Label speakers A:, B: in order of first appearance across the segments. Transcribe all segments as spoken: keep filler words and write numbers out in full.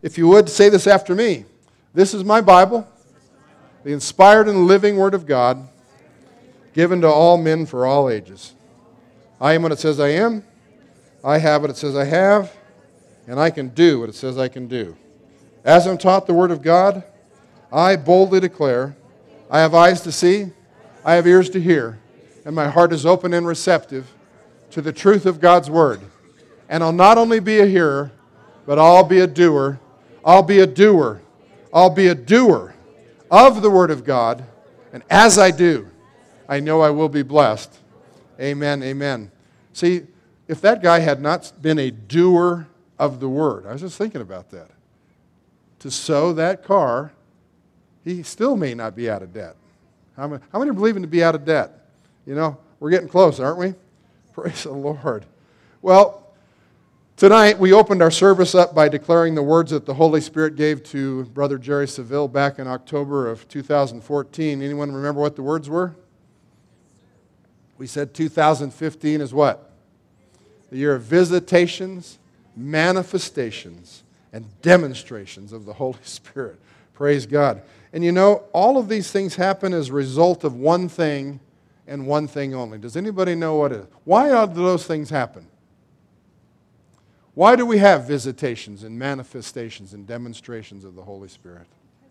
A: If you would, say this after me. This is my Bible, the inspired and living Word of God, given to all men for all ages. I am what it says I am. I have what it says I have. And I can do what it says I can do. As I'm taught the Word of God, I boldly declare, I have eyes to see, I have ears to hear, and my heart is open and receptive to the truth of God's Word. And I'll not only be a hearer, but I'll be a doer. I'll be a doer. I'll be a doer of the Word of God. And as I do, I know I will be blessed. Amen, amen. See, if that guy had not been a doer of the Word, I was just thinking about that. To sow that car, he still may not be out of debt. How many, how many are believing to be out of debt? You know, we're getting close, aren't we? Praise the Lord. Well, tonight we opened our service up by declaring the words that the Holy Spirit gave to Brother Jerry Seville back in October of two thousand fourteen. Anyone remember what the words were? We said two thousand fifteen is what? The year of visitations, manifestations, and demonstrations of the Holy Spirit. Praise God. And you know, all of these things happen as a result of one thing and one thing only. Does anybody know what it is? Why do those things happen? Why do we have visitations and manifestations and demonstrations of the Holy Spirit?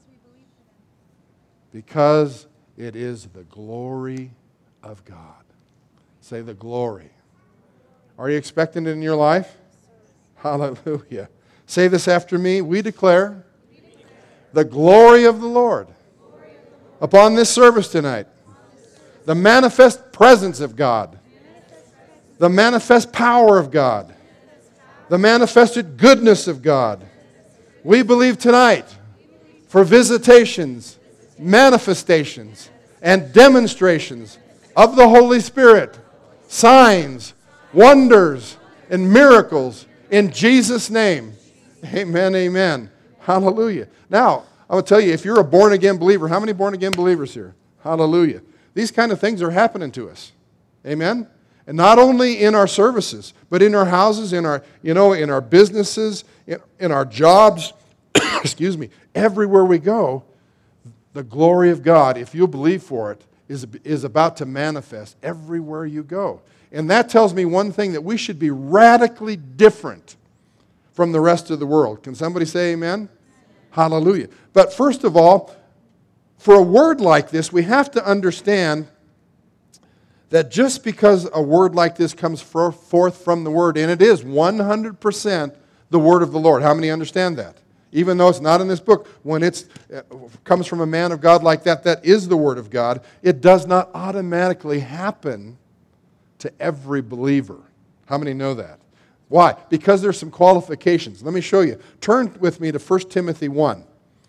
A: Because it is the glory of God. Say the glory. Are you expecting it in your life? Hallelujah. Say this after me. We declare the glory of the Lord upon this service tonight. The manifest presence of God. The manifest power of God. The manifested goodness of God. We believe tonight for visitations, manifestations, and demonstrations of the Holy Spirit, signs, wonders, and miracles in Jesus' name. Amen, amen. Hallelujah. Now, I will tell you, if you're a born-again believer, how many born-again believers here? Hallelujah. These kind of things are happening to us. Amen? And not only in our services, but in our houses, in our, you know, in our businesses, in, in our jobs, excuse me, everywhere we go, the glory of God, if you'll believe for it, is, is about to manifest everywhere you go. And that tells me one thing, that we should be radically different from the rest of the world. Can somebody say amen? Hallelujah. But first of all, for a word like this, we have to understand that just because a word like this comes forth from the Word, and it is one hundred percent the Word of the Lord. How many understand that? Even though it's not in this book, when it comes from a man of God like that, that is the Word of God, it does not automatically happen to every believer. How many know that? Why? Because there's some qualifications. Let me show you. Turn with me to First Timothy one.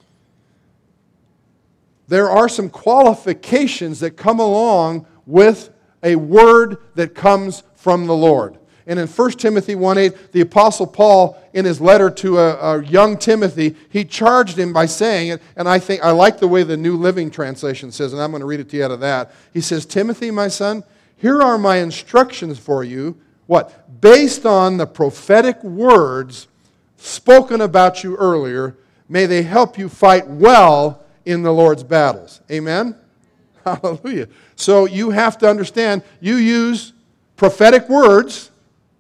A: There are some qualifications that come along with a word that comes from the Lord. And in First Timothy one eight, the Apostle Paul, in his letter to a, a young Timothy, he charged him by saying, and I think I like the way the New Living Translation says, and I'm going to read it to you out of that. He says, Timothy, my son, here are my instructions for you. What? Based on the prophetic words spoken about you earlier, may they help you fight well in the Lord's battles. Amen? Hallelujah. So you have to understand, you use prophetic words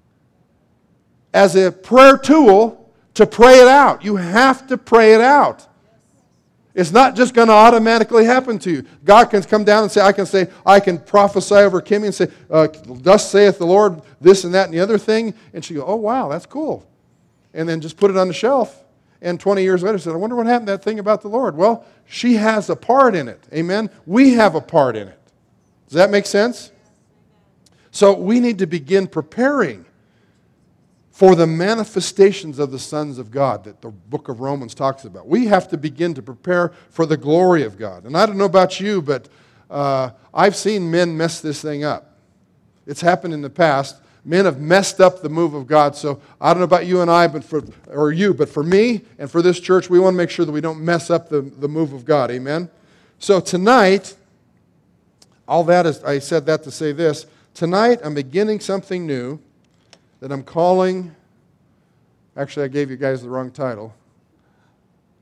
A: as a prayer tool to pray it out. You have to pray it out. It's not just going to automatically happen to you. God can come down and say, I can say, I can prophesy over Kimmy and say, uh, thus saith the Lord, this and that and the other thing. And she go, oh, wow, that's cool. And then just put it on the shelf. And twenty years later said, I wonder what happened to that thing about the Lord. Well, she has a part in it. Amen? We have a part in it. Does that make sense? So we need to begin preparing for the manifestations of the sons of God that the book of Romans talks about. We have to begin to prepare for the glory of God. And I don't know about you, but uh, I've seen men mess this thing up. It's happened in the past. Men have messed up the move of God. So I don't know about you and I, but for or you, but for me and for this church, we want to make sure that we don't mess up the, the move of God. Amen? So tonight, all that is, I said that to say this. Tonight, I'm beginning something new that I'm calling, actually I gave you guys the wrong title.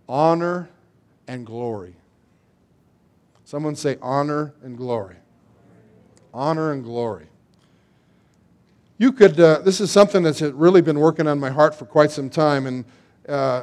A: honor and glory. Someone say honor and glory. Honor and glory. You could, uh, this is something that's really been working on my heart for quite some time, and uh,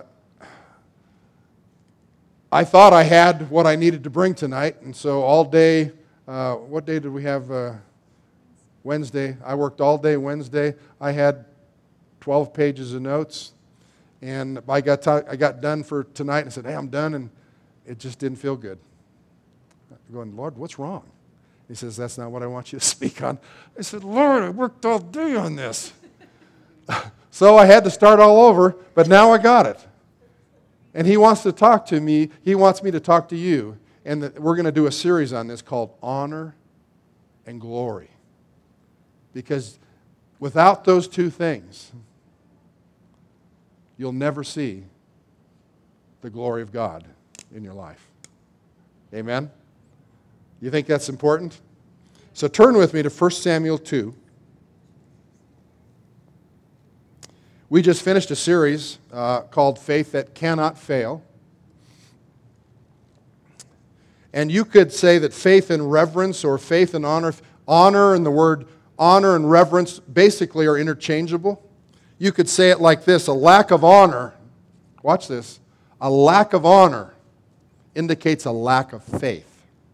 A: I thought I had what I needed to bring tonight, and so all day, uh, what day did we have? Uh, Wednesday. I worked all day Wednesday. I had twelve pages of notes, and I got t- I got done for tonight and said, hey, I'm done, and it just didn't feel good. I'm going, Lord, what's wrong? He says, that's not what I want you to speak on. I said, Lord, I worked all day on this. So I had to start all over, but now I got it. And he wants to talk to me. He wants me to talk to you. And the, we're going to do a series on this called Honor and Glory. Because without those two things, you'll never see the glory of God in your life. Amen? You think that's important? So turn with me to First Samuel two. We just finished a series uh, called Faith That Cannot Fail. And you could say that faith and reverence or faith and honor, honor and the word honor and reverence basically are interchangeable. You could say it like this: a lack of honor, watch this, a lack of honor indicates a lack of faith.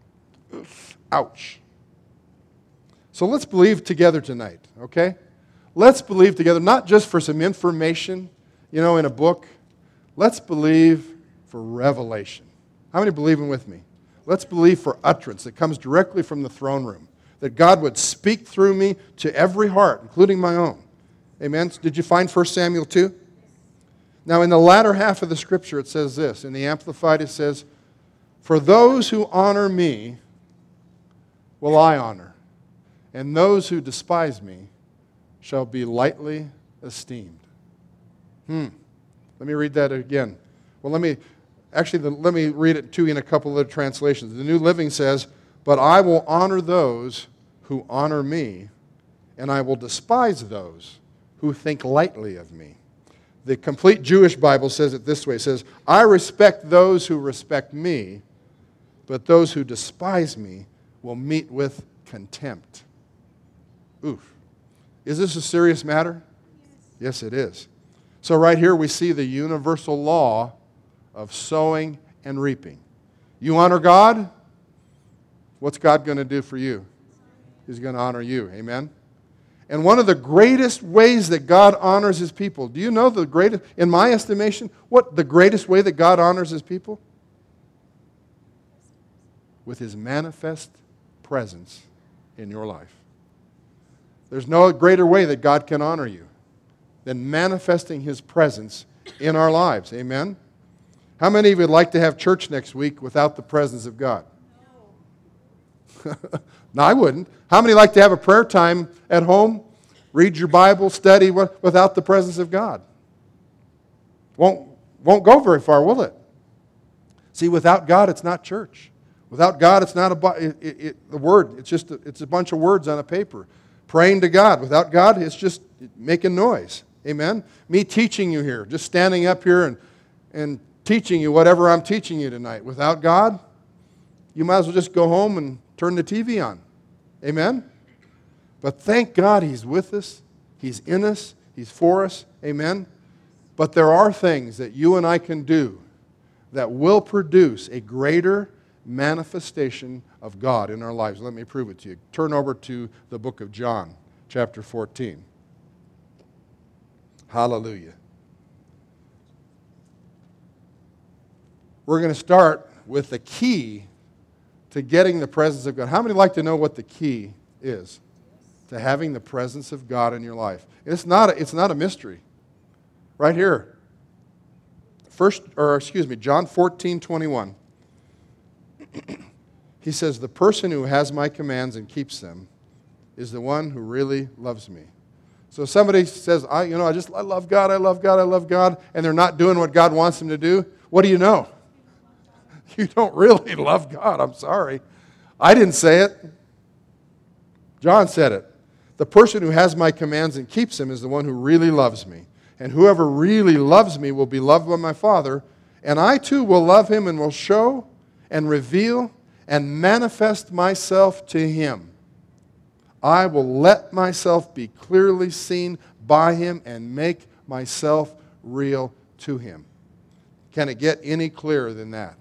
A: Ouch. So let's believe together tonight, okay? Let's believe together, not just for some information, you know, in a book. Let's believe for revelation. How many believing with me? Let's believe for utterance that comes directly from the throne room, that God would speak through me to every heart, including my own. Amen? Did you find First Samuel two? Now, in the latter half of the Scripture, it says this. In the Amplified, it says, for those who honor me will I honor, and those who despise me shall be lightly esteemed. Hmm. Let me read that again. Well, let me, actually, the, let me read it too in a couple of translations. The New Living says, but I will honor those who honor me, and I will despise those who think lightly of me. The Complete Jewish Bible says it this way. It says, I respect those who respect me, but those who despise me will meet with contempt. Oof. Is this a serious matter? Yes, it is. So right here we see the universal law of sowing and reaping. You honor God, what's God going to do for you? He's going to honor you. Amen? And one of the greatest ways that God honors His people, do you know the greatest, in my estimation, what the greatest way that God honors His people? With His manifest presence in your life. There's no greater way that God can honor you than manifesting His presence in our lives. Amen? How many of you would like to have church next week without the presence of God? No. No, I wouldn't. How many like to have a prayer time at home, read your Bible, study without the presence of God? Won't, won't go very far, will it? See, without God, it's not church. Without God, it's not a it, it, it, the word. It's just a, it's a bunch of words on a paper. Praying to God. Without God, it's just making noise. Amen? Me teaching you here, just standing up here and, and teaching you whatever I'm teaching you tonight. Without God, you might as well just go home and turn the T V on. Amen? But thank God He's with us. He's in us. He's for us. Amen? But there are things that you and I can do that will produce a greater manifestation of God in our lives. Let me prove it to you. Turn over to the book of John, chapter fourteen. Hallelujah. We're going to start with the key to getting the presence of God. How many like to know what the key is to having the presence of God in your life? It's not a, it's not a mystery. Right here. First, or excuse me, John fourteen twenty-one. He says, the person who has my commands and keeps them is the one who really loves me. So somebody says, I, you know, I just, I love God, I love God, I love God, and they're not doing what God wants them to do. What do you know? You don't really love God. I'm sorry. I didn't say it. John said it. The person who has my commands and keeps them is the one who really loves me. And whoever really loves me will be loved by my Father, And I too will love him and will show and reveal and manifest myself to him. I will let myself be clearly seen by him and make myself real to him. Can it get any clearer than that?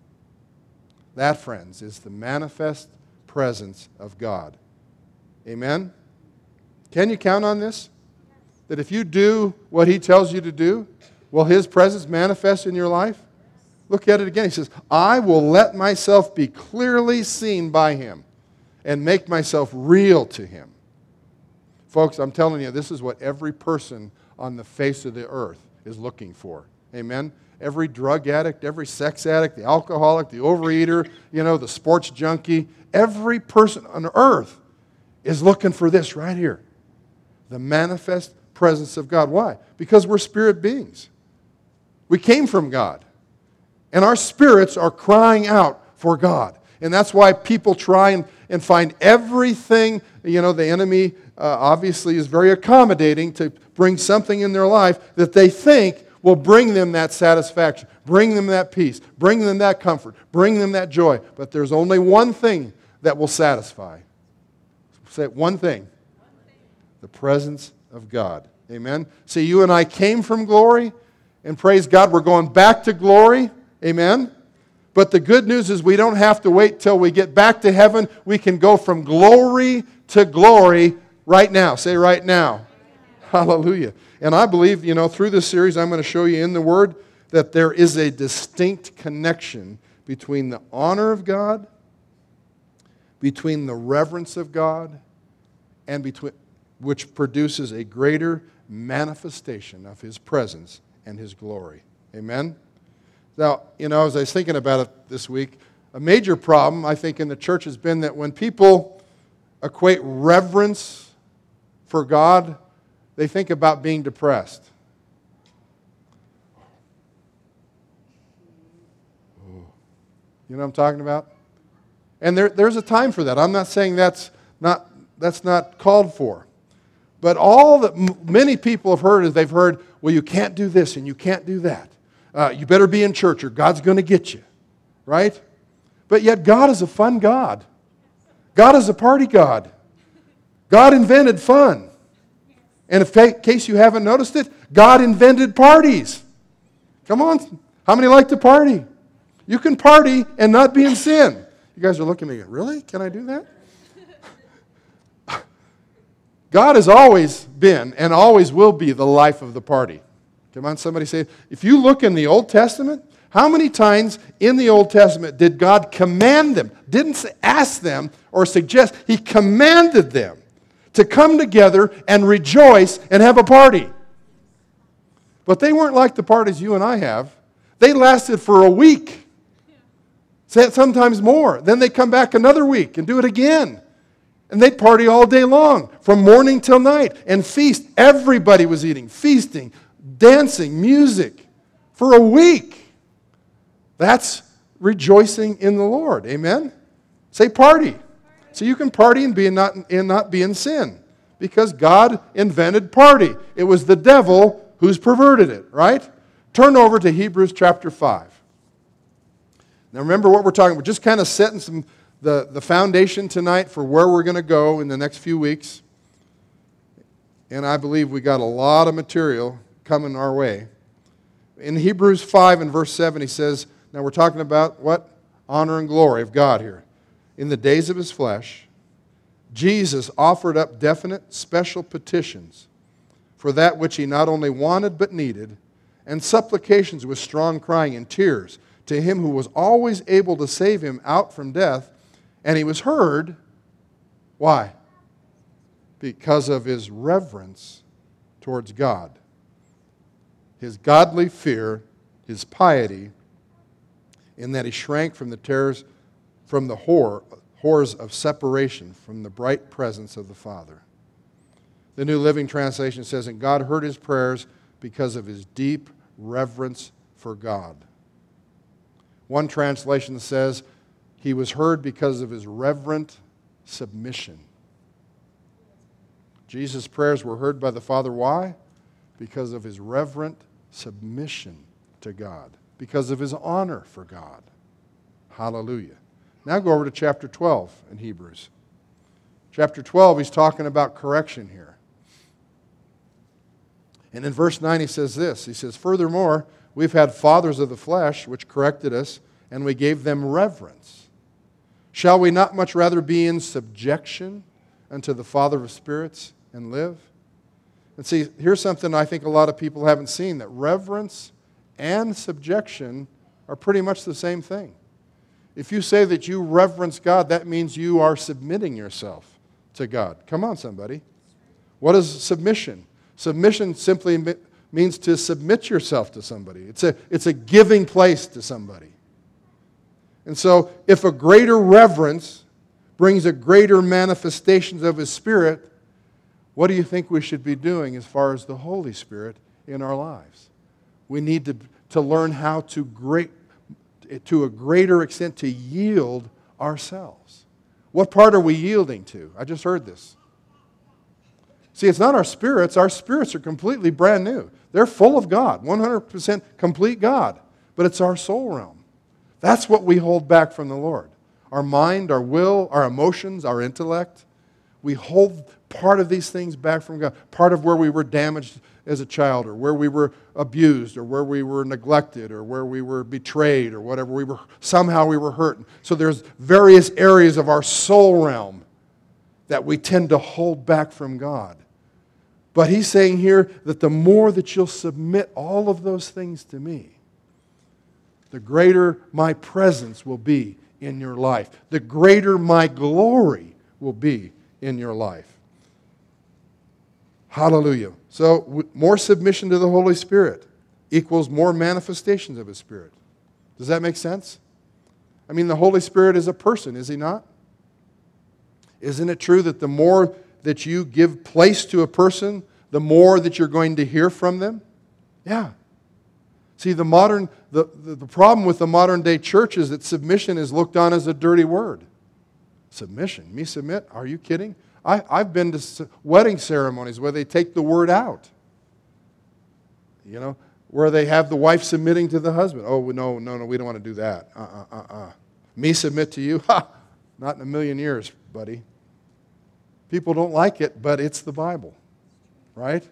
A: That, friends, is the manifest presence of God. Amen? Can you count on this? That if you do what he tells you to do, will his presence manifest in your life? Look at it again. He says, I will let myself be clearly seen by him and make myself real to him. Folks, I'm telling you, this is what every person on the face of the earth is looking for. Amen? Every drug addict, every sex addict, the alcoholic, the overeater, you know, the sports junkie, every person on earth is looking for this right here. The manifest presence of God. Why? Because we're spirit beings. We came from God. And our spirits are crying out for God. And that's why people try and, and find everything. You know, the enemy uh, obviously is very accommodating to bring something in their life that they think will bring them that satisfaction, bring them that peace, bring them that comfort, bring them that joy. But there's only one thing that will satisfy. Say one thing. The presence of God. Amen? See, you and I came from glory, and praise God, we're going back to glory. Amen? But the good news is we don't have to wait till we get back to heaven. We can go from glory to glory right now. Say right now. Hallelujah. And I believe, you know, through this series, I'm going to show you in the Word that there is a distinct connection between the honor of God, between the reverence of God, and between which produces a greater manifestation of his presence and his glory. Amen? Now, you know, as I was thinking about it this week, a major problem, I think, in the church has been that when people equate reverence for God, they think about being depressed. You know what I'm talking about? And there, there's a time for that. I'm not saying that's not, that's not called for. But all that m- many people have heard is they've heard, well, you can't do this and you can't do that. Uh, you better be in church or God's going to get you. Right? But yet God is a fun God. God is a party God. God invented fun. And in case you haven't noticed it, God invented parties. Come on. How many like to party? You can party and not be in sin. You guys are looking at me, really? Can I do that? God has always been and always will be the life of the party. Come on, somebody say, if you look in the Old Testament, how many times in the Old Testament did God command them? Didn't ask them or suggest. He commanded them to come together and rejoice and have a party. But they weren't like the parties you and I have. They lasted for a week. Sometimes more. Then they come back another week and do it again. And they'd party all day long, from morning till night, and feast. Everybody was eating, feasting, dancing, music, for a week. That's rejoicing in the Lord. Amen? Say party. So you can party and, be in not, and not be in sin. Because God invented party. It was the devil who's perverted it, right? Turn over to Hebrews chapter five. Now remember what we're talking about. We're just kind of setting some the, the foundation tonight for where we're going to go in the next few weeks. And I believe we got a lot of material coming our way. In Hebrews five and verse seven, he says, now we're talking about what? Honor and glory of God here. In the days of his flesh, Jesus offered up definite special petitions for that which he not only wanted but needed, and supplications with strong crying and tears to him who was always able to save him out from death. And he was heard. Why? Because of his reverence towards God. His godly fear, his piety, in that he shrank from the terrors, from the horror, horrors of separation from the bright presence of the Father. The New Living Translation says, and God heard his prayers because of his deep reverence for God. One translation says, he was heard because of his reverent submission. Jesus' prayers were heard by the Father. Why? Because of his reverent submission to God. because of his honor for God. Hallelujah. Now go over to chapter twelve in Hebrews. Chapter twelve, he's talking about correction here. And in verse nine he says this. He says, furthermore, we've had fathers of the flesh which corrected us, and we gave them reverence. Shall we not much rather be in subjection unto the Father of spirits and live? And see, here's something I think a lot of people haven't seen, that reverence and subjection are pretty much the same thing. If you say that you reverence God, that means you are submitting yourself to God. Come on, somebody. What is submission? Submission simply means to submit yourself to somebody. It's a, it's a giving place to somebody. And so if a greater reverence brings a greater manifestations of His Spirit, what do you think we should be doing as far as the Holy Spirit in our lives? We need to, to learn how to great, to a greater extent to yield ourselves. What part are we yielding to? I just heard this. See, it's not our spirits. Our spirits are completely brand new. They're full of God, one hundred percent complete God. But it's our soul realm. That's what we hold back from the Lord. Our mind, our will, our emotions, our intellect. We hold part of these things back from God. Part of where we were damaged as a child, or where we were abused, or where we were neglected, or where we were betrayed, or whatever. We were somehow we were hurt. So there's various areas of our soul realm that we tend to hold back from God. But He's saying here that the more that you'll submit all of those things to me, the greater my presence will be in your life. The greater my glory will be in your life. Hallelujah. So more submission to the Holy Spirit equals more manifestations of His Spirit. Does that make sense? I mean, the Holy Spirit is a person, is He not? Isn't it true that the more that you give place to a person, the more that you're going to hear from them? Yeah. See, the modern the, the, the problem with the modern day church is that submission is looked on as a dirty word. Submission? Me submit? Are you kidding? I, I've been to wedding ceremonies where they take the word out. You know, where they have the wife submitting to the husband. Oh, no, no, no, we don't want to do that. Uh-uh, uh-uh. Me submit to you? Ha! Not in a million years, buddy. People don't like it, but it's the Bible. Right?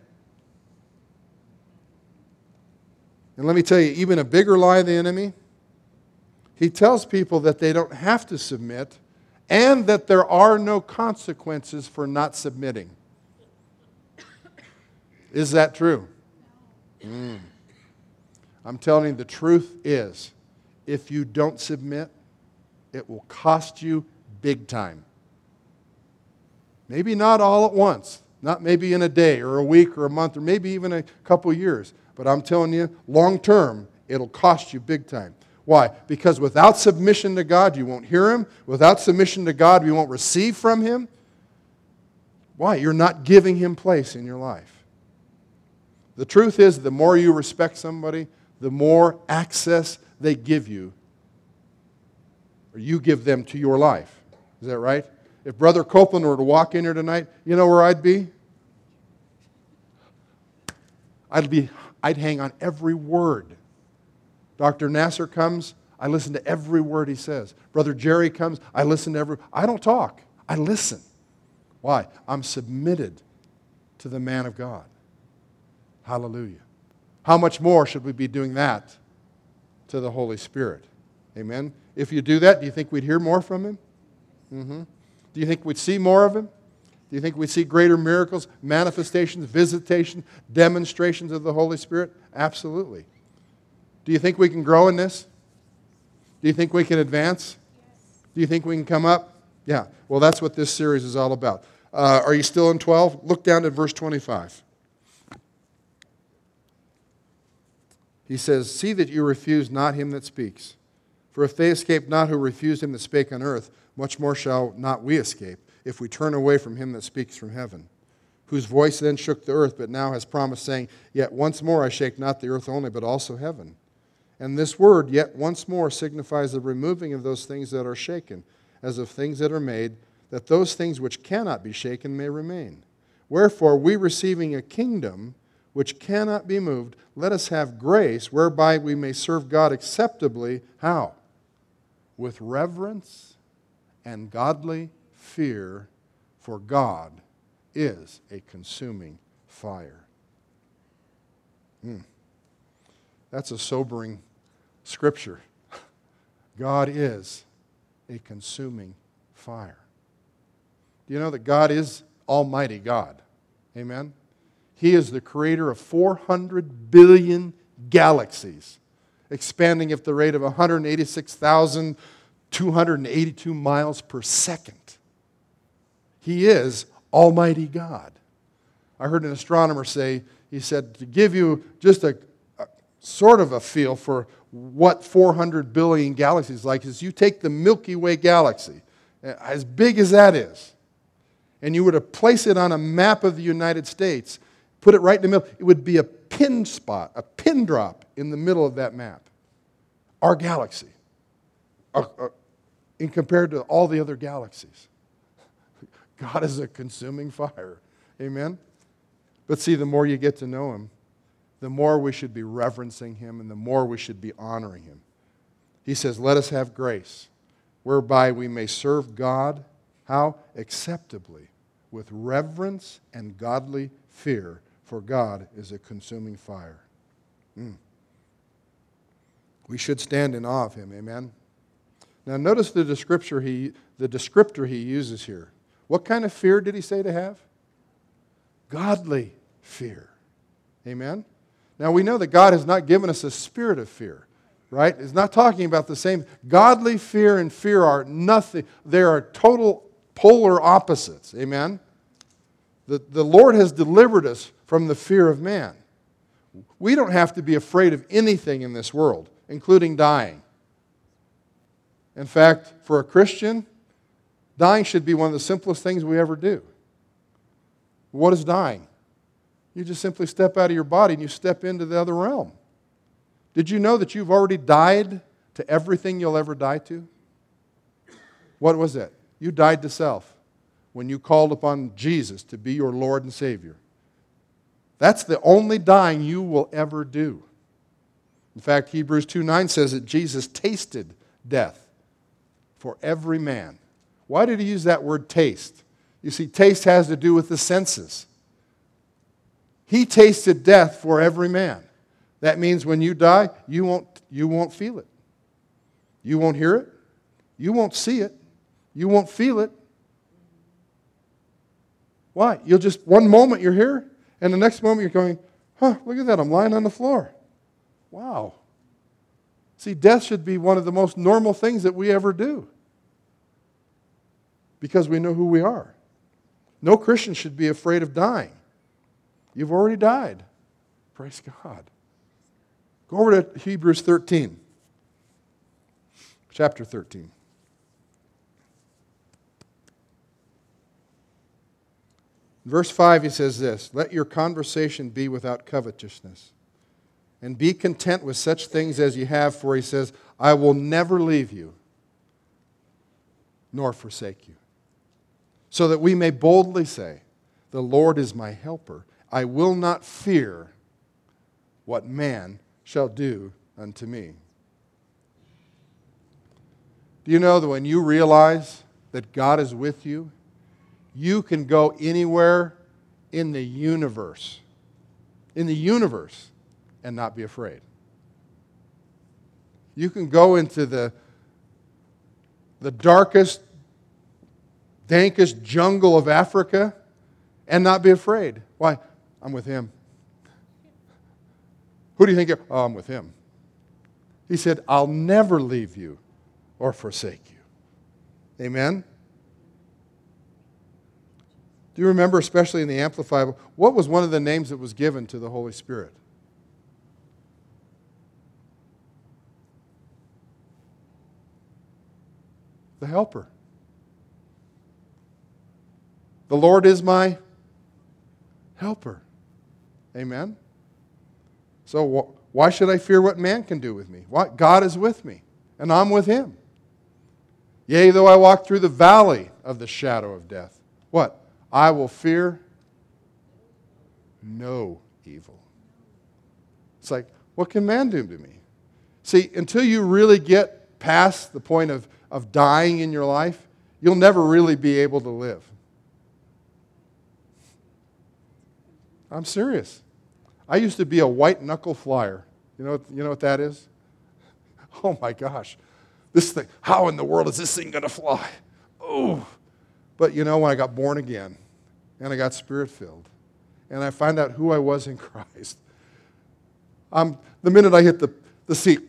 A: And let me tell you, even a bigger lie of the enemy, he tells people that they don't have to submit and that there are no consequences for not submitting. Is that true? Mm. I'm telling you, the truth is, if you don't submit, it will cost you big time. Maybe not all at once. Not maybe in a day or a week or a month or maybe even a couple years. But I'm telling you, long term, it'll cost you big time. Why? Because without submission to God, you won't hear Him. Without submission to God, you won't receive from Him. Why? You're not giving Him place in your life. The truth is, the more you respect somebody, the more access they give you, or you give them to your life. Is that right? If Brother Copeland were to walk in here tonight, you know where I'd be? I'd be, I'd hang on every word. Doctor Nasser comes, I listen to every word he says. Brother Jerry comes, I listen to every, I don't talk, I listen. Why? I'm submitted to the man of God. Hallelujah. How much more should we be doing that to the Holy Spirit? Amen? If you do that, do you think we'd hear more from Him? Mm-hmm. Do you think we'd see more of Him? Do you think we'd see greater miracles, manifestations, visitation, demonstrations of the Holy Spirit? Absolutely. Do you think we can grow in this? Do you think we can advance? Do you think we can come up? Yeah. Well, that's what this series is all about. Uh, are you still in twelve? Look down at verse twenty-five. He says, see that you refuse not him that speaks. For if they escape not who refused him that spake on earth, much more shall not we escape, if we turn away from him that speaks from heaven, whose voice then shook the earth, but now has promised, saying, yet once more I shake not the earth only, but also heaven. And this word, yet once more, signifies the removing of those things that are shaken, as of things that are made, that those things which cannot be shaken may remain. Wherefore, we receiving a kingdom which cannot be moved, let us have grace whereby we may serve God acceptably. How? With reverence and godly fear, for God is a consuming fire. Hmm. That's a sobering scripture. God is a consuming fire. Do you know that God is Almighty God? Amen? He is the creator of four hundred billion galaxies, expanding at the rate of one hundred eighty-six thousand two hundred eighty-two miles per second. He is Almighty God. I heard an astronomer say, he said, to give you just a, a sort of a feel for what four hundred billion galaxies like, is you take the Milky Way galaxy, as big as that is, and you were to place it on a map of the United States, put it right in the middle, it would be a pin spot, a pin drop in the middle of that map. Our galaxy, uh, uh, in compared to all the other galaxies. God is a consuming fire. Amen? But see, the more you get to know Him, the more we should be reverencing Him and the more we should be honoring Him. He says, let us have grace, whereby we may serve God, how? Acceptably, with reverence and godly fear, for God is a consuming fire. Mm. We should stand in awe of Him, amen? Now notice the descriptor he, the descriptor he uses here. What kind of fear did he say to have? Godly fear. Amen? Now we know that God has not given us a spirit of fear, right? It's not talking about the same. Godly fear and fear are nothing. They are total polar opposites. Amen? The, the Lord has delivered us from the fear of man. We don't have to be afraid of anything in this world, including dying. In fact, for a Christian, dying should be one of the simplest things we ever do. What is dying? You just simply step out of your body and you step into the other realm. Did you know that you've already died to everything you'll ever die to? What was that? You died to self when you called upon Jesus to be your Lord and Savior. That's the only dying you will ever do. In fact, Hebrews two nine says that Jesus tasted death for every man. Why did he use that word taste? You see, taste has to do with the senses. He tasted death for every man. That means when you die, you won't, you won't feel it. You won't hear it. You won't see it. You won't feel it. Why? You'll just, one moment you're here, and the next moment you're going, huh, look at that, I'm lying on the floor. Wow. See, death should be one of the most normal things that we ever do, because we know who we are. No Christian should be afraid of dying. You've already died. Praise God. Go over to Hebrews thirteen. Chapter thirteen. Verse five, he says this, let your conversation be without covetousness, and be content with such things as you have, for he says, I will never leave you, nor forsake you. So that we may boldly say, the Lord is my helper. I will not fear what man shall do unto me. Do you know that when you realize that God is with you, you can go anywhere in the universe, in the universe, and not be afraid? You can go into the, the darkest, dankest jungle of Africa and not be afraid. Why? I'm with Him. Who do you think you're? Oh, I'm with Him. He said, I'll never leave you or forsake you. Amen? Do you remember, especially in the Amplified, what was one of the names that was given to the Holy Spirit? The Helper. The Lord is my helper. Amen? So wh- why should I fear what man can do with me? Why? God is with me, and I'm with Him. Yea, though I walk through the valley of the shadow of death, what? I will fear no evil. It's like, what can man do to me? See, until you really get past the point of, of dying in your life, you'll never really be able to live. I'm serious. I used to be a white knuckle flyer. You know, you know what that is? Oh my gosh. This thing, how in the world is this thing going to fly? Oh. But you know, when I got born again and I got spirit-filled and I found out who I was in Christ, um, the minute I hit the, the seat,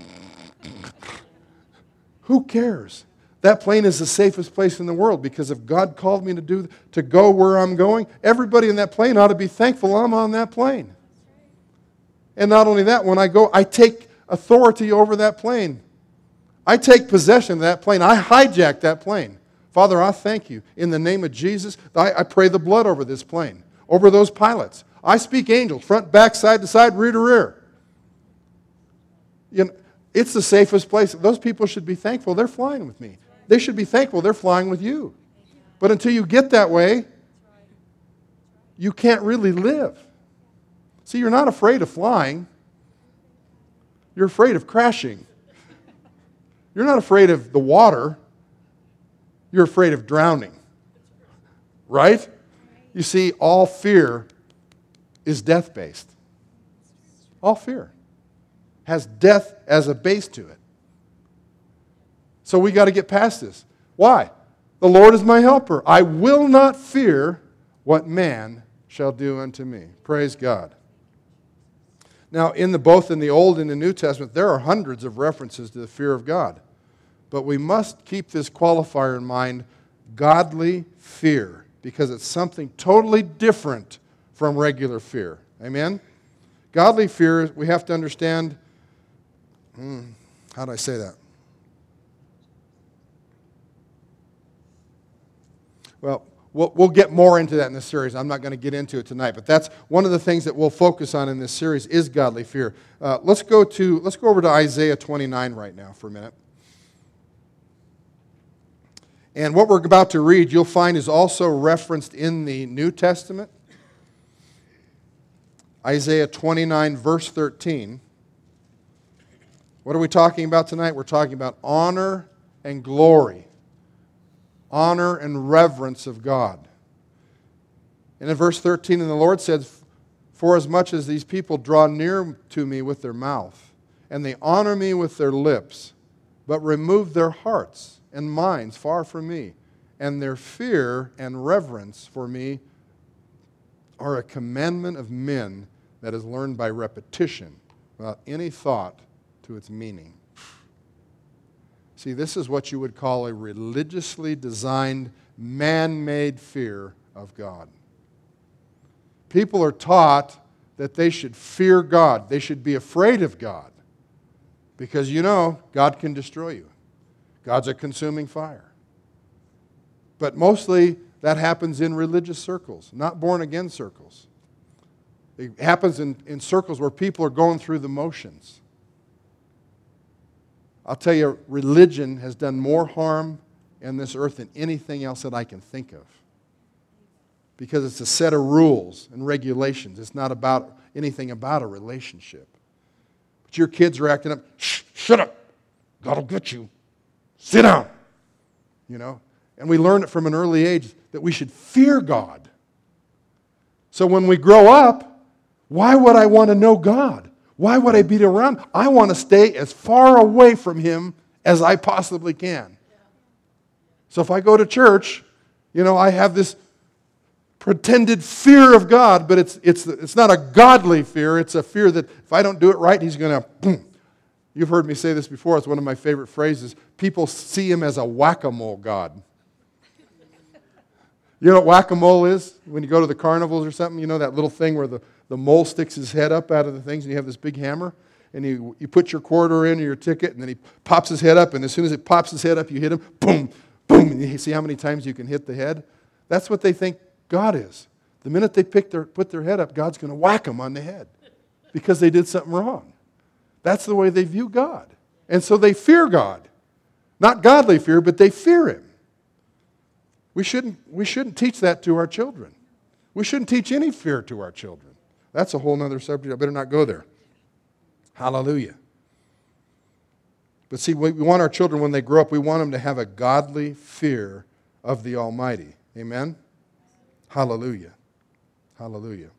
A: who cares? That plane is the safest place in the world because if God called me to do to go where I'm going, everybody in that plane ought to be thankful I'm on that plane. And not only that, when I go, I take authority over that plane. I take possession of that plane. I hijack that plane. Father, I thank you. In the name of Jesus, I, I pray the blood over this plane, over those pilots. I speak angels, front, back, side to side, rear to rear. You know, it's the safest place. Those people should be thankful they're flying with me. They should be thankful they're flying with you. But until you get that way, you can't really live. See, you're not afraid of flying. You're afraid of crashing. You're not afraid of the water. You're afraid of drowning. Right? You see, all fear is death-based. All fear has death as a base to it. So we got to get past this. Why? The Lord is my helper. I will not fear what man shall do unto me. Praise God. Now, in the both in the Old and the New Testament, there are hundreds of references to the fear of God. But we must keep this qualifier in mind, godly fear, because it's something totally different from regular fear. Amen? Godly fear, we have to understand, hmm, how do I say that? Well, we'll, we'll get more into that in this series. I'm not going to get into it tonight, but that's one of the things that we'll focus on in this series is godly fear. Uh, let's go to let's go over to Isaiah twenty-nine right now for a minute. And what we're about to read, you'll find is also referenced in the New Testament. Isaiah twenty-nine, verse thirteen. What are we talking about tonight? We're talking about honor and glory. Honor and reverence of God. And in verse thirteen, and the Lord said, for as much as these people draw near to me with their mouth, and they honor me with their lips, but remove their hearts and minds far from me, and their fear and reverence for me are a commandment of men that is learned by repetition, without any thought to its meaning. See, this is what you would call a religiously designed, man-made fear of God. People are taught that they should fear God. They should be afraid of God. Because, you know, God can destroy you. God's a consuming fire. But mostly that happens in religious circles, not born-again circles. It happens in, in circles where people are going through the motions. I'll tell you, religion has done more harm in this earth than anything else that I can think of. Because it's a set of rules and regulations. It's not about anything about a relationship. But your kids are acting up, shh, shut up, God will get you. Sit down. You know? And we learn it from an early age that we should fear God. So when we grow up, why would I want to know God? Why would I be around? I want to stay as far away from Him as I possibly can. So if I go to church, you know, I have this pretended fear of God, but it's it's it's not a godly fear. It's a fear that if I don't do it right, He's going to, boom. You've heard me say this before. It's one of my favorite phrases. People see Him as a whack-a-mole God. You know what whack-a-mole is? When you go to the carnivals or something, you know that little thing where the The mole sticks his head up out of the things, and you have this big hammer, and you, you put your quarter in or your ticket, and then he pops his head up, and as soon as it pops his head up, you hit him, boom, boom, and you see how many times you can hit the head? That's what they think God is. The minute they pick their, put their head up, God's going to whack them on the head because they did something wrong. That's the way they view God. And so they fear God. Not godly fear, but they fear Him. We shouldn't, we shouldn't teach that to our children. We shouldn't teach any fear to our children. That's a whole other subject. I better not go there. Hallelujah. But see, we want our children, when they grow up, we want them to have a godly fear of the Almighty. Amen? Hallelujah. Hallelujah.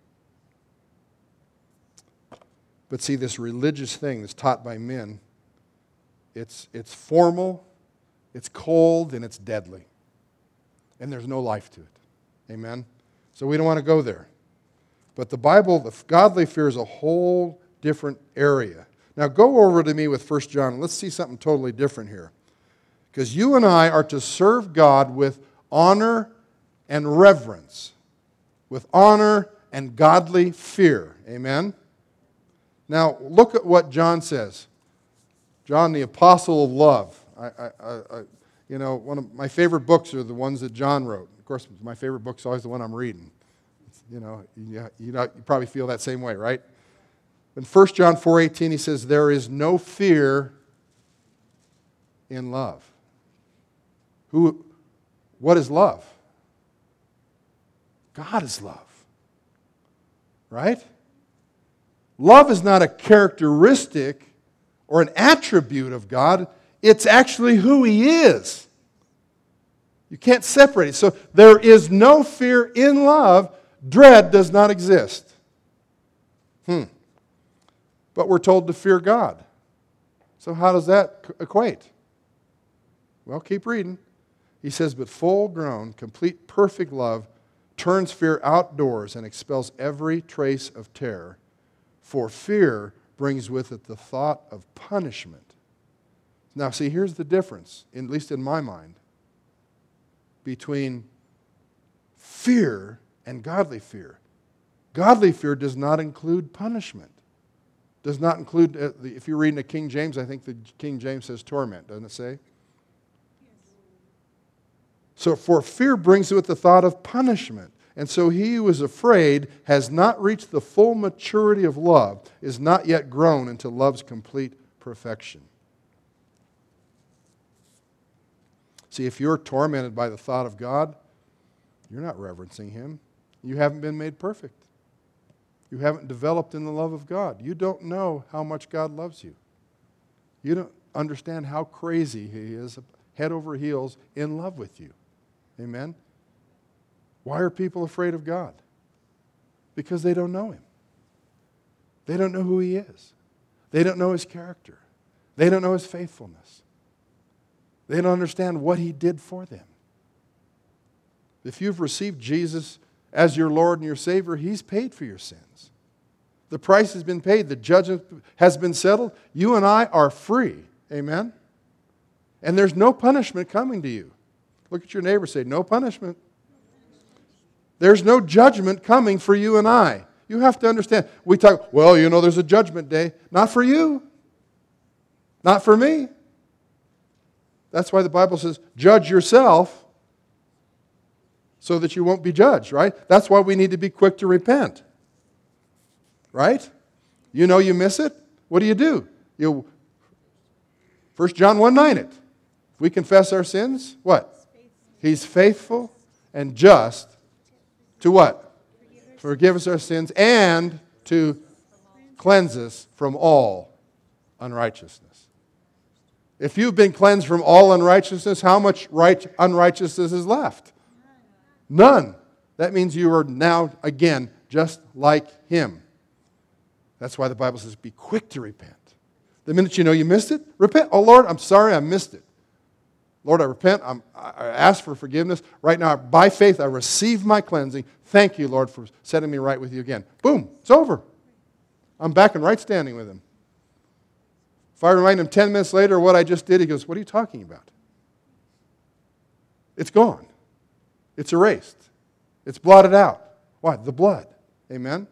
A: But see, this religious thing that's taught by men, it's, it's formal, it's cold, and it's deadly. And there's no life to it. Amen? So we don't want to go there. But the Bible, the godly fear is a whole different area. Now go over to me with First John. Let's see something totally different here. Because you and I are to serve God with honor and reverence. With honor and godly fear. Amen? Now look at what John says. John, the apostle of love. I, I, I, you know, one of my favorite books are the ones that John wrote. Of course, my favorite book's always the one I'm reading. It's, you know, you, you know, you probably feel that same way, right? In First John four eighteen, he says, there is no fear in love. Who? What is love? God is love. Right? Love is not a characteristic or an attribute of God. It's actually who He is. You can't separate it. So there is no fear in love. Dread does not exist. Hmm. But we're told to fear God. So how does that equate? Well, keep reading. He says, but full-grown, complete, perfect love turns fear outdoors and expels every trace of terror. For fear brings with it the thought of punishment. Now, see, here's the difference, at least in my mind, between fear and godly fear. Godly fear does not include punishment. Does not include, uh, the, if you're reading the King James, I think the King James says torment, doesn't it say? So for fear brings with the thought of punishment. And so he who is afraid has not reached the full maturity of love, is not yet grown into love's complete perfection. See, if you're tormented by the thought of God, you're not reverencing Him. You haven't been made perfect. You haven't developed in the love of God. You don't know how much God loves you. You don't understand how crazy He is, head over heels, in love with you. Amen? Why are people afraid of God? Because they don't know Him. They don't know who He is. They don't know His character. They don't know His faithfulness. They don't understand what He did for them. If you've received Jesus as your Lord and your Savior, He's paid for your sins. The price has been paid. The judgment has been settled. You and I are free. Amen? And there's no punishment coming to you. Look at your neighbor and say, no punishment. There's no judgment coming for you and I. You have to understand. We talk, well, you know, there's a judgment day. Not for you. Not for me. That's why the Bible says, judge yourself so that you won't be judged, right? That's why we need to be quick to repent. Right? You know you miss it. What do you do? You First John one nine it. If we confess our sins, what? He's faithful and just to what? Forgive us our sins and to cleanse us from all unrighteousness. If you've been cleansed from all unrighteousness, how much right, unrighteousness is left? None. That means you are now, again, just like Him. That's why the Bible says, be quick to repent. The minute you know you missed it, repent. Oh, Lord, I'm sorry I missed it. Lord, I repent. I'm, I ask for forgiveness. Right now, by faith, I receive my cleansing. Thank you, Lord, for setting me right with you again. Boom, it's over. I'm back in right standing with Him. If I remind him ten minutes later what I just did, he goes, what are you talking about? It's gone. It's erased. It's blotted out. Why? The blood. Amen?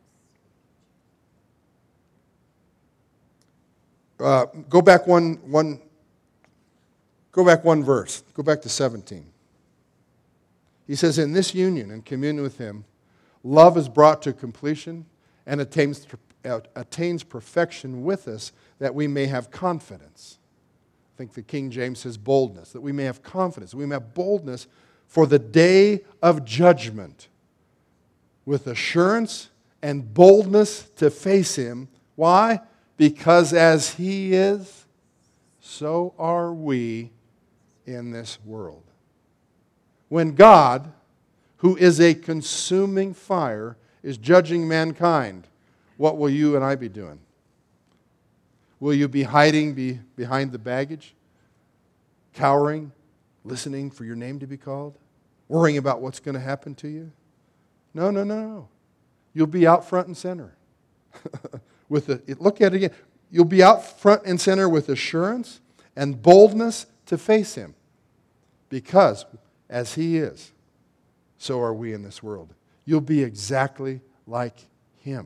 A: Uh, go back one, one, go back one verse. Go back to seventeen. He says, in this union and communion with Him, love is brought to completion and attains, attains perfection with us, that we may have confidence. I think the King James says boldness, that we may have confidence, we may have boldness for the day of judgment, with assurance and boldness to face Him. Why? Because as He is, so are we in this world. When God, who is a consuming fire, is judging mankind, what will you and I be doing? Will you be hiding be behind the baggage? Cowering? Listening for your name to be called? Worrying about what's going to happen to you? No, no, no, no. You'll be out front and center. with the, look at it again. You'll be out front and center with assurance and boldness to face Him. Because as He is, so are we in this world. You'll be exactly like Him.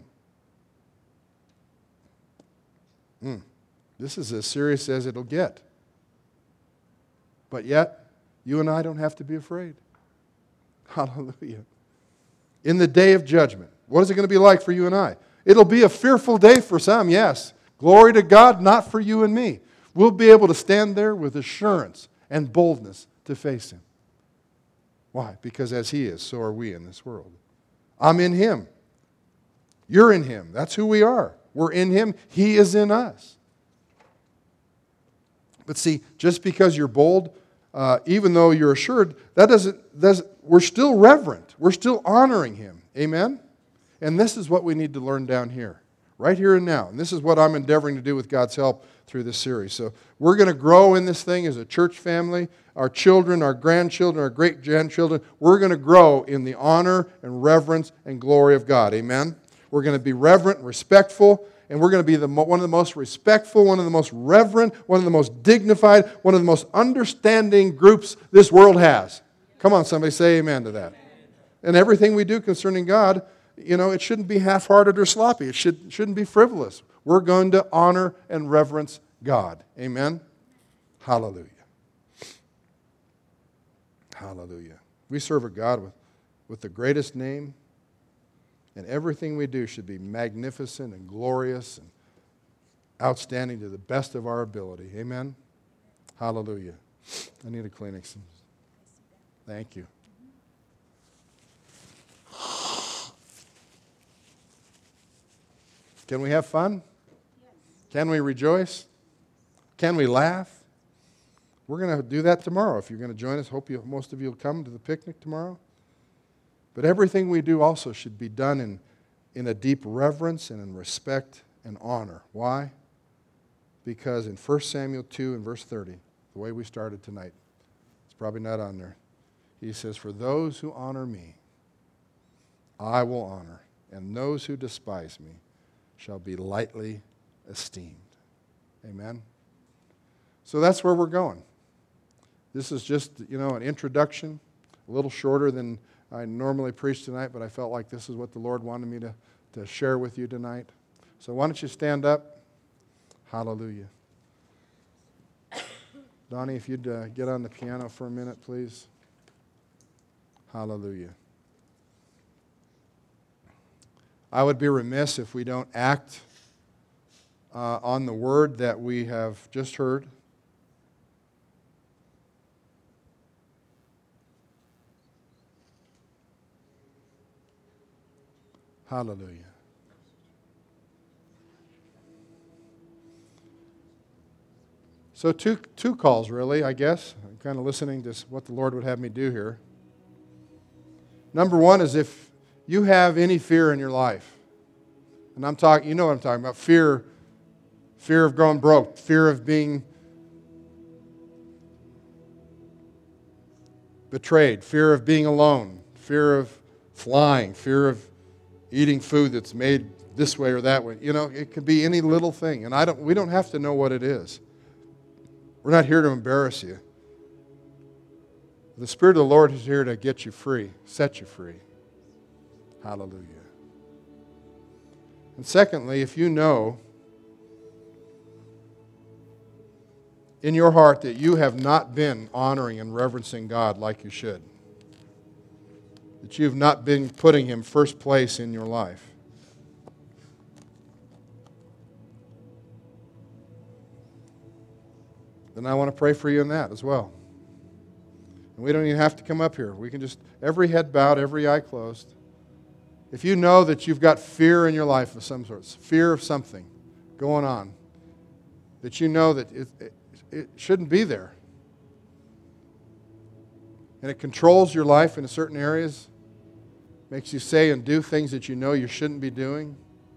A: Mm. This is as serious as it'll get. But yet, you and I don't have to be afraid. Hallelujah. In the day of judgment, what is it going to be like for you and I? It'll be a fearful day for some, yes. Glory to God, not for you and me. We'll be able to stand there with assurance and boldness to face Him. Why? Because as He is, so are we in this world. I'm in Him. You're in Him. That's who we are. We're in Him. He is in us. But see, just because you're bold, uh, even though you're assured, that doesn't, doesn't, we're still reverent. We're still honoring Him. Amen? And this is what we need to learn down here, right here and now. And this is what I'm endeavoring to do with God's help through this series. So we're going to grow in this thing as a church family. Our children, our grandchildren, our great-grandchildren, we're going to grow in the honor and reverence and glory of God. Amen? We're going to be reverent, respectful, and we're going to be the, one of the most respectful, one of the most reverent, one of the most dignified, one of the most understanding groups this world has. Come on, somebody say amen to that. And everything we do concerning God, you know, it shouldn't be half-hearted or sloppy. It should, shouldn't be frivolous. We're going to honor and reverence God. Amen? Hallelujah. Hallelujah. We serve a God with, with the greatest name, and everything we do should be magnificent and glorious and outstanding to the best of our ability. Amen? Hallelujah. I need a Kleenex. Thank you. Can we have fun? Can we rejoice? Can we laugh? We're going to do that tomorrow. If you're going to join us, hope you, most of you will come to the picnic tomorrow. But everything we do also should be done in, in a deep reverence and in respect and honor. Why? Because in First Samuel two and verse thirty, the way we started tonight, it's probably not on there. He says, "For those who honor me, I will honor, and those who despise me shall be lightly esteemed." Amen? So that's where we're going. This is just, you know, an introduction, a little shorter than I normally preach tonight, but I felt like this is what the Lord wanted me to, to share with you tonight. So why don't you stand up? Hallelujah. Donnie, if you'd uh, get on the piano for a minute, please. Hallelujah. I would be remiss if we don't act uh, on the word that we have just heard. Hallelujah. So two two calls, really, I guess. I'm kind of listening to what the Lord would have me do here. Number one is if you have any fear in your life, and I'm talking, you know what I'm talking about, fear, fear of going broke, fear of being betrayed, fear of being alone, fear of flying, fear of eating food that's made this way or that way. You know, it could be any little thing, and I don't. We don't have to know what it is. We're not here to embarrass you. The Spirit of the Lord is here to get you free, set you free. Hallelujah. And secondly, if you know in your heart that you have not been honoring and reverencing God like you should, that you have not been putting Him first place in your life, then I want to pray for you in that as well. And we don't even have to come up here. We can just, every head bowed, every eye closed. If you know that you've got fear in your life of some sort, fear of something, going on that you know that it, it, it shouldn't be there. And it controls your life in certain areas, makes you say and do things that you know you shouldn't be doing.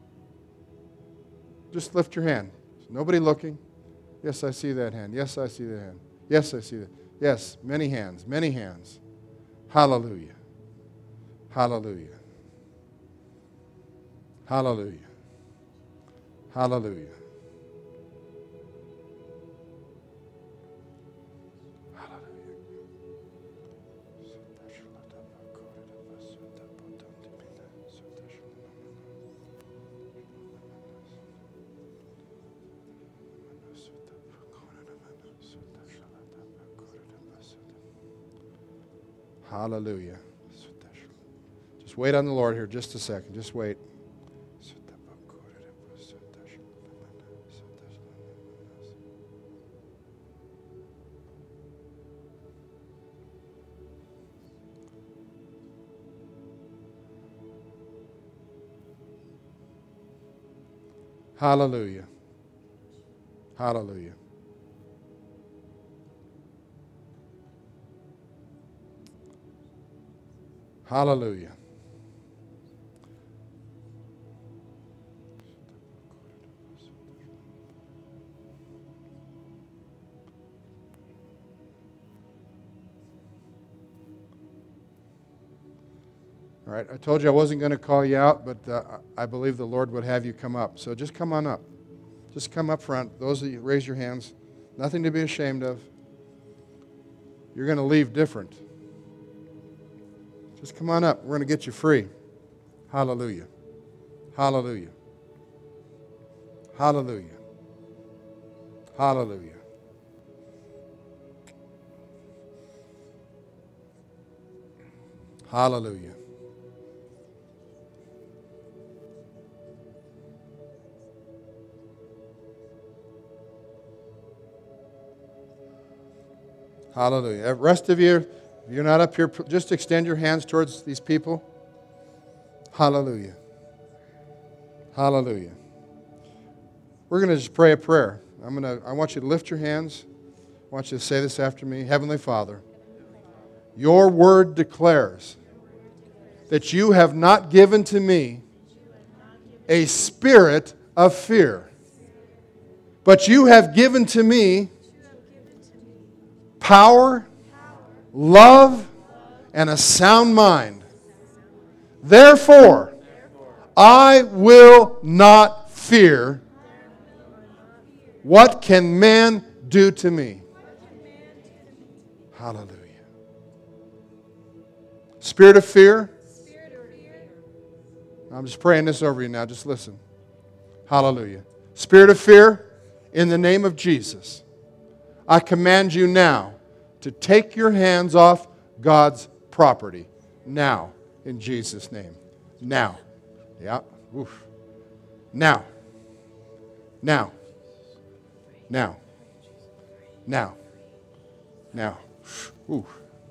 A: Just lift your hand. There's nobody looking. Yes, I see that hand. Yes, I see that hand. Yes, I see that. Yes, many hands, many hands. Hallelujah. Hallelujah. Hallelujah. Hallelujah. Hallelujah. Just wait on the Lord here just a second. Just wait. Hallelujah. Hallelujah. Hallelujah. All right, I told you I wasn't going to call you out, but uh, I believe the Lord would have you come up. So just come on up. Just come up front. Those of you, raise your hands. Nothing to be ashamed of. You're going to leave different. Just come on up. We're going to get you free. Hallelujah. Hallelujah. Hallelujah. Hallelujah. Hallelujah. Hallelujah. The rest of you, if you're not up here, just extend your hands towards these people. Hallelujah. Hallelujah. We're going to just pray a prayer. I'm going to, I want you to lift your hands. I want you to say this after me. Heavenly Father, your word declares that you have not given to me a spirit of fear, but you have given to me power, love, and a sound mind. Therefore, I will not fear. What can man do to me? Hallelujah. Spirit of fear. I'm just praying this over you now. Just listen. Hallelujah. Spirit of fear, in the name of Jesus, I command you now to take your hands off God's property. Now, in Jesus' name. Now. Yeah. Oof. Now. Now. Now. Now. Now. Ooh.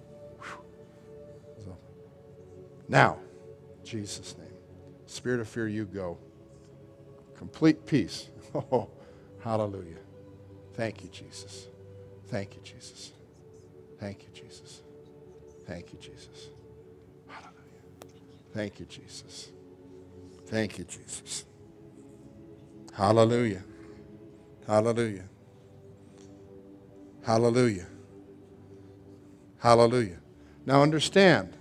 A: Now. In Jesus' name. Spirit of fear, you go. Complete peace. Oh, hallelujah. Thank you, Jesus. Thank you, Jesus. Thank you, Jesus. Thank you, Jesus. Hallelujah. Thank you, Jesus. Thank you, Jesus. Hallelujah. Hallelujah. Hallelujah. Hallelujah. Now understand,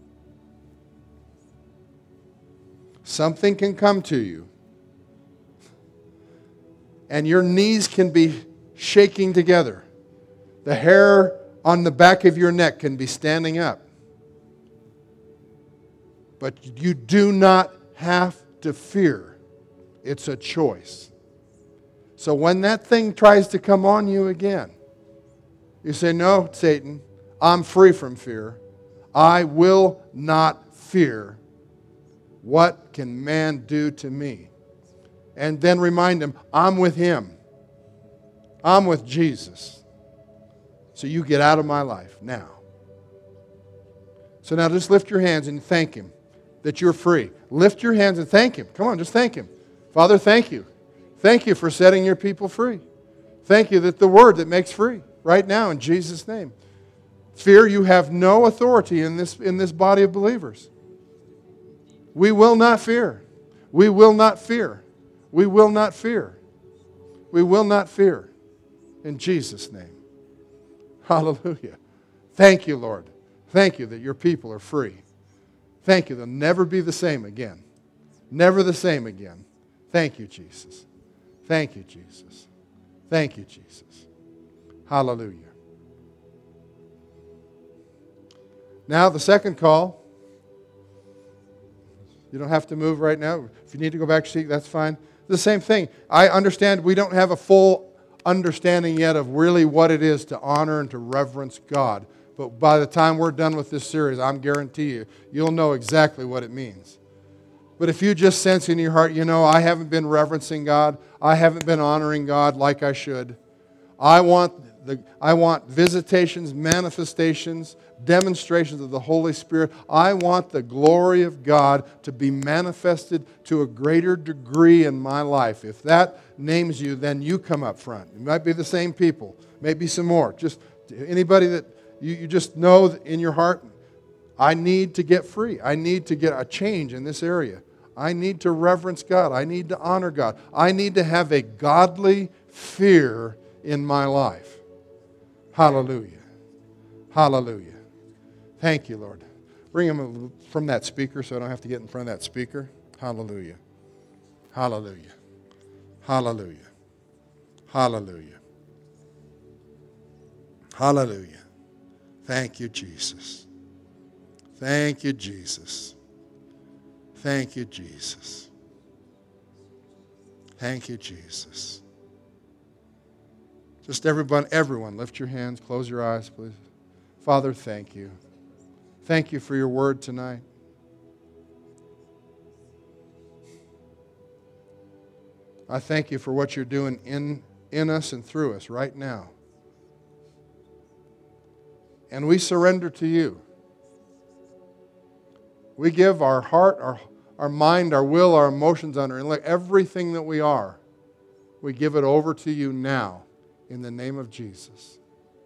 A: something can come to you, and your knees can be shaking together. The hair on the back of your neck can be standing up. But you do not have to fear. It's a choice. So when that thing tries to come on you again, you say, no, Satan, I'm free from fear. I will not fear. What can man do to me? And then remind him, I'm with him. I'm with Jesus. So you get out of my life now. So now just lift your hands and thank him that you're free. Lift your hands and thank him. Come on, just thank him. Father, thank you. Thank you for setting your people free. Thank you that the word that makes free right now in Jesus' name. Fear, you have no authority in this, in this body of believers. We will not fear. We will not fear. We will not fear. We will not fear. In Jesus' name. Hallelujah. Thank you, Lord. Thank you that your people are free. Thank you. They'll never be the same again. Never the same again. Thank you, Jesus. Thank you, Jesus. Thank you, Jesus. Hallelujah. Now, the second call. You don't have to move right now. If you need to go back to seat, that's fine. The same thing. I understand we don't have a full understanding yet of really what it is to honor and to reverence God. But by the time we're done with this series, I'm guarantee you, you'll know exactly what it means. But if you just sense in your heart, you know, I haven't been reverencing God, I haven't been honoring God like I should. I want the I want visitations, manifestations, demonstrations of the Holy Spirit. I want the glory of God to be manifested to a greater degree in my life. If that names you, then you come up front. It might be the same people, maybe some more. Just anybody that you, you just know in your heart, I need to get free. I need to get a change in this area. I need to reverence God. I need to honor God. I need to have a godly fear in my life. Hallelujah. Hallelujah. Thank you, Lord. Bring him from that speaker so I don't have to get in front of that speaker. Hallelujah. Hallelujah. Hallelujah. Hallelujah. Hallelujah. Thank you, Jesus. Thank you, Jesus. Thank you, Jesus. Thank you, Jesus. Just everyone, everyone, lift your hands, close your eyes, please. Father, thank you. Thank you for your word tonight. I thank you for what you're doing in, in us and through us right now. And we surrender to you. We give our heart, our, our mind, our will, our emotions, our intellect, everything that we are. We give it over to you now in the name of Jesus.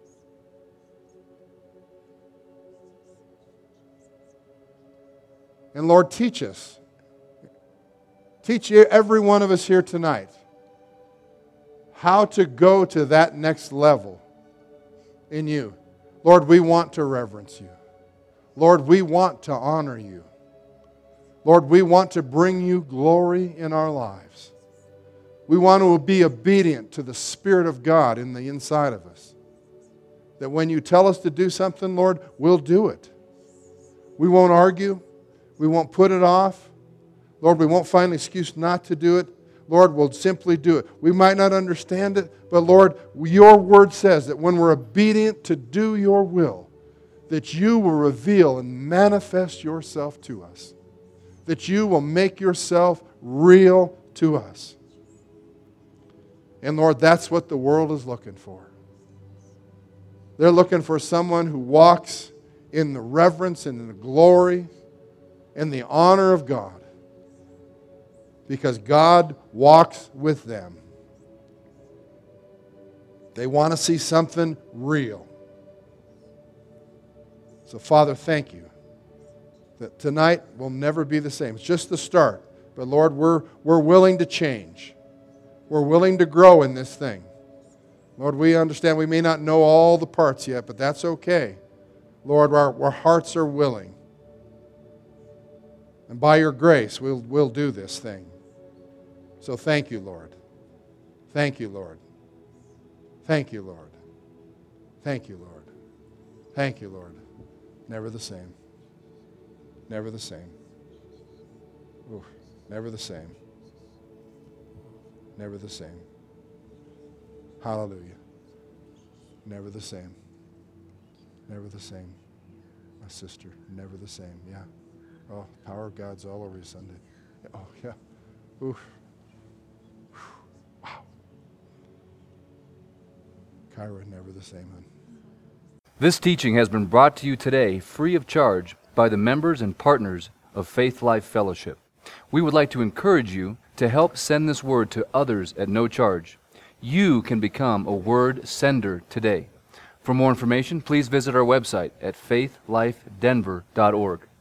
A: And Lord, teach us. Teach every one of us here tonight how to go to that next level in you. Lord, we want to reverence you. Lord, we want to honor you. Lord, we want to bring you glory in our lives. We want to be obedient to the Spirit of God in the inside of us. That when you tell us to do something, Lord, we'll do it. We won't argue. We won't put it off. Lord, we won't find an excuse not to do it. Lord, we'll simply do it. We might not understand it, but Lord, your word says that when we're obedient to do your will, that you will reveal and manifest yourself to us. That you will make yourself real to us. And Lord, that's what the world is looking for. They're looking for someone who walks in the reverence and in the glory and the honor of God. Because God walks with them. They want to see something real. So, Father, thank you that tonight will never be the same. It's just the start. But, Lord, we're, we're willing to change. We're willing to grow in this thing. Lord, we understand we may not know all the parts yet, but that's okay. Lord, our, our hearts are willing. And by your grace, we'll, we'll do this thing. So thank you, Lord. Thank you, Lord. Thank you, Lord. Thank you, Lord. Thank you, Lord. Never the same. Never the same. Oof. Never the same. Never the same. Hallelujah. Never the same. Never the same. My sister, never the same. Yeah. Oh, power of God's all over you Sunday. Oh, yeah. Oof. Wow. Kyra, never the same, hon.
B: This teaching has been brought to you today free of charge by the members and partners of Faith Life Fellowship. We would like to encourage you to help send this word to others at no charge. You can become a word sender today. For more information, please visit our website at faith life denver dot org.